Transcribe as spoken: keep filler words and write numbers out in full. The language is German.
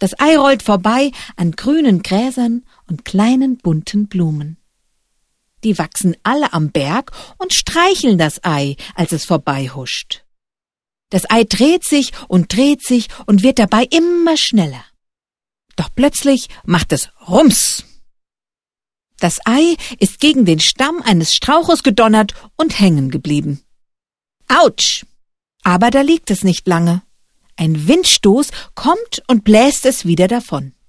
Das Ei rollt vorbei an grünen Gräsern und kleinen bunten Blumen. Die wachsen alle am Berg und streicheln das Ei, als es vorbeihuscht. Das Ei dreht sich und dreht sich und wird dabei immer schneller. Doch plötzlich macht es Rums. Das Ei ist gegen den Stamm eines Strauches gedonnert und hängen geblieben. Autsch! Aber da liegt es nicht lange. Ein Windstoß kommt und bläst es wieder davon.